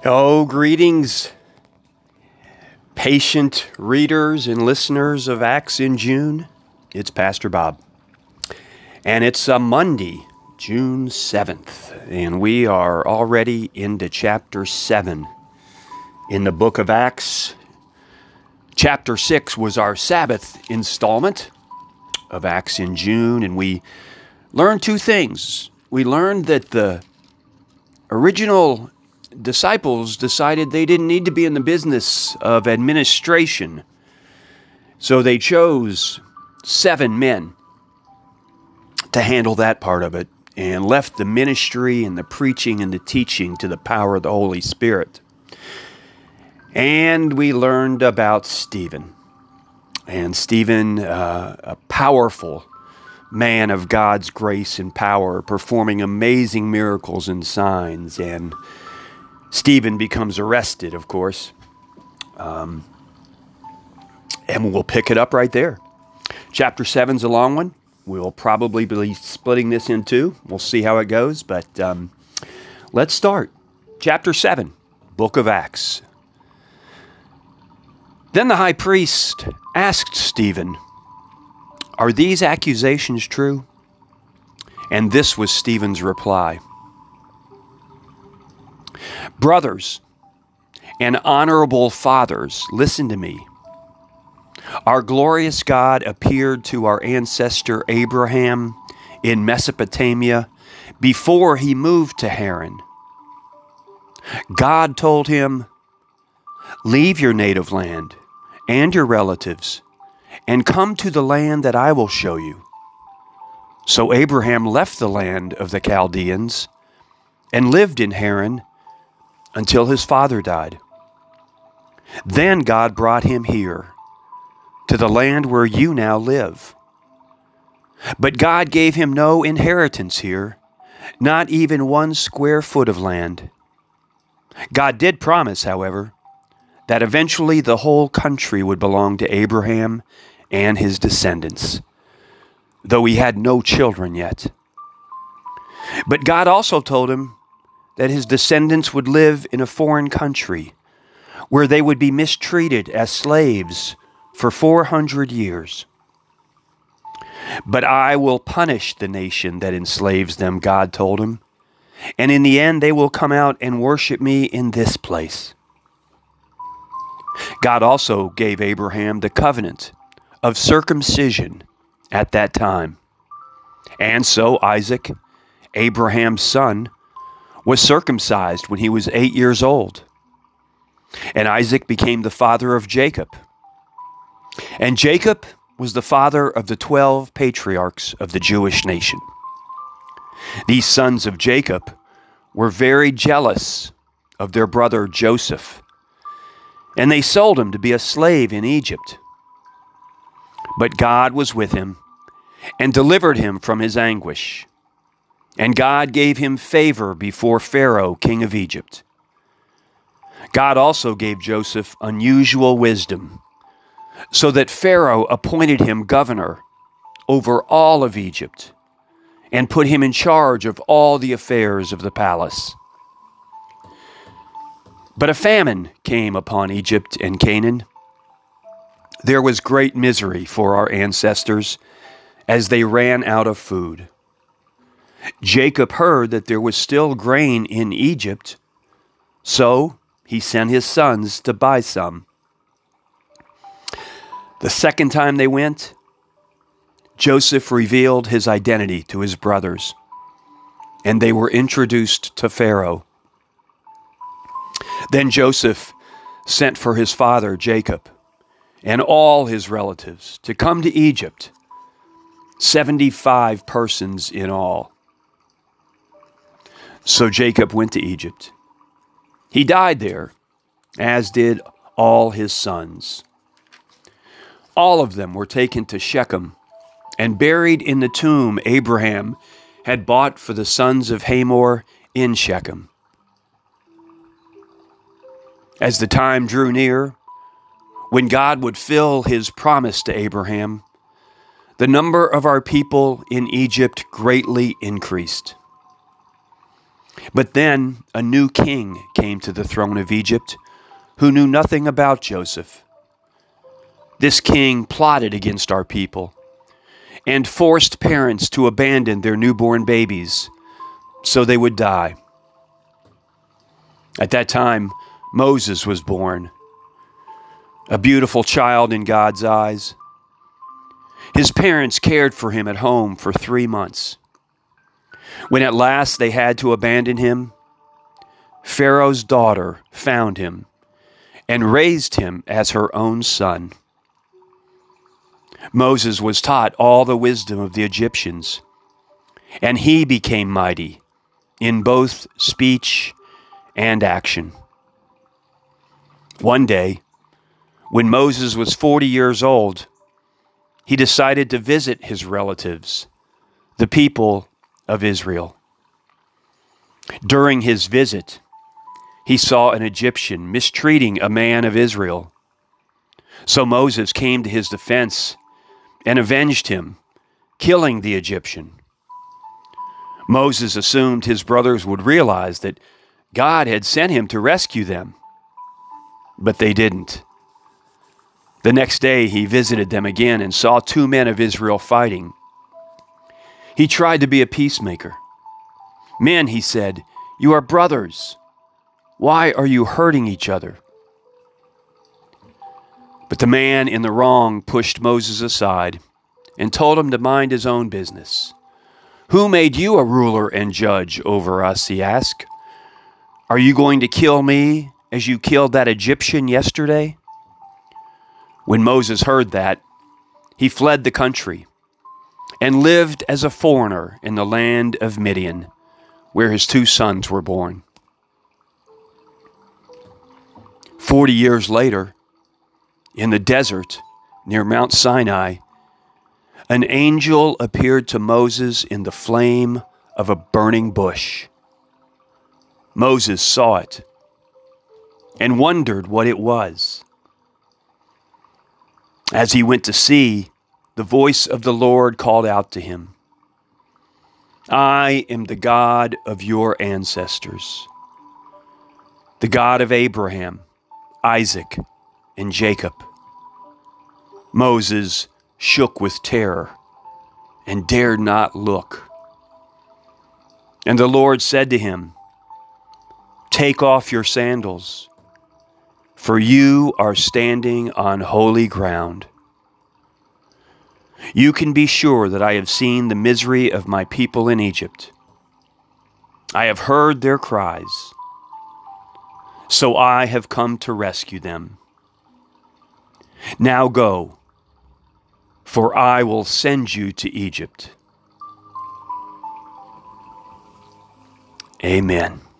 Oh, greetings, patient readers and listeners of Acts in June. It's Pastor Bob. And it's a Monday, June 7th, and we are already into chapter 7 in the book of Acts. Chapter 6 was our Sabbath installment of Acts in June, and we learned two things. We learned that the original disciples decided they didn't need to be in the business of administration. So they chose 7 men to handle that part of it and left the ministry and the preaching and the teaching to the power of the Holy Spirit. And we learned about Stephen. And Stephen, a powerful man of God's grace and power, performing amazing miracles and signs. And Stephen becomes arrested, of course. And we'll pick it up right there. Chapter 7's a long one. We'll probably be splitting this in two. We'll see how it goes, but let's start. Chapter 7, Book of Acts. Then the high priest asked Stephen, "Are these accusations true?" And this was Stephen's reply. "Brothers and honorable fathers, listen to me. Our glorious God appeared to our ancestor Abraham in Mesopotamia before he moved to Haran. God told him, 'Leave your native land and your relatives and come to the land that I will show you.' So Abraham left the land of the Chaldeans and lived in Haran until his father died. Then God brought him here, to the land where you now live. But God gave him no inheritance here, not even 1 square foot of land. God did promise, however, that eventually the whole country would belong to Abraham and his descendants, though he had no children yet. But God also told him that his descendants would live in a foreign country where they would be mistreated as slaves for 400 years. But I will punish the nation that enslaves them," God told him, "and in the end they will come out and worship me in this place." God also gave Abraham the covenant of circumcision at that time. And so Isaac, Abraham's son, was circumcised when he was 8 years old. And Isaac became the father of Jacob. And Jacob was the father of the 12 patriarchs of the Jewish nation. These sons of Jacob were very jealous of their brother Joseph, and they sold him to be a slave in Egypt. But God was with him and delivered him from his anguish. And God gave him favor before Pharaoh, king of Egypt. God also gave Joseph unusual wisdom, so that Pharaoh appointed him governor over all of Egypt and put him in charge of all the affairs of the palace. But a famine came upon Egypt and Canaan. There was great misery for our ancestors as they ran out of food. Jacob heard that there was still grain in Egypt, so he sent his sons to buy some. The second time they went, Joseph revealed his identity to his brothers, and they were introduced to Pharaoh. Then Joseph sent for his father Jacob and all his relatives to come to Egypt, 75 persons in all. So Jacob went to Egypt. He died there, as did all his sons. All of them were taken to Shechem and buried in the tomb Abraham had bought for the sons of Hamor in Shechem. As the time drew near, when God would fill his promise to Abraham, the number of our people in Egypt greatly increased. But then a new king came to the throne of Egypt who knew nothing about Joseph. This king plotted against our people and forced parents to abandon their newborn babies so they would die. At that time, Moses was born, a beautiful child in God's eyes. His parents cared for him at home for 3 months. When at last they had to abandon him, Pharaoh's daughter found him and raised him as her own son. Moses was taught all the wisdom of the Egyptians, and he became mighty in both speech and action. One day, when Moses was 40 years old, he decided to visit his relatives, the people of Israel. During his visit, he saw an Egyptian mistreating a man of Israel. So Moses came to his defense and avenged him, killing the Egyptian. Moses assumed his brothers would realize that God had sent him to rescue them, but they didn't. The next day he visited them again and saw 2 men of Israel fighting. He tried to be a peacemaker. "Men," he said, "you are brothers. Why are you hurting each other?" But the man in the wrong pushed Moses aside and told him to mind his own business. "Who made you a ruler and judge over us?" he asked. "Are you going to kill me as you killed that Egyptian yesterday?" When Moses heard that, he fled the country and lived as a foreigner in the land of Midian, where his 2 sons were born. 40 years later, in the desert near Mount Sinai, an angel appeared to Moses in the flame of a burning bush. Moses saw it and wondered what it was. As he went to see, the voice of the Lord called out to him, "I am the God of your ancestors, the God of Abraham, Isaac, and Jacob." Moses shook with terror and dared not look. And the Lord said to him, "Take off your sandals, for you are standing on holy ground. You can be sure that I have seen the misery of my people in Egypt. I have heard their cries, so I have come to rescue them. Now go, for I will send you to Egypt." Amen.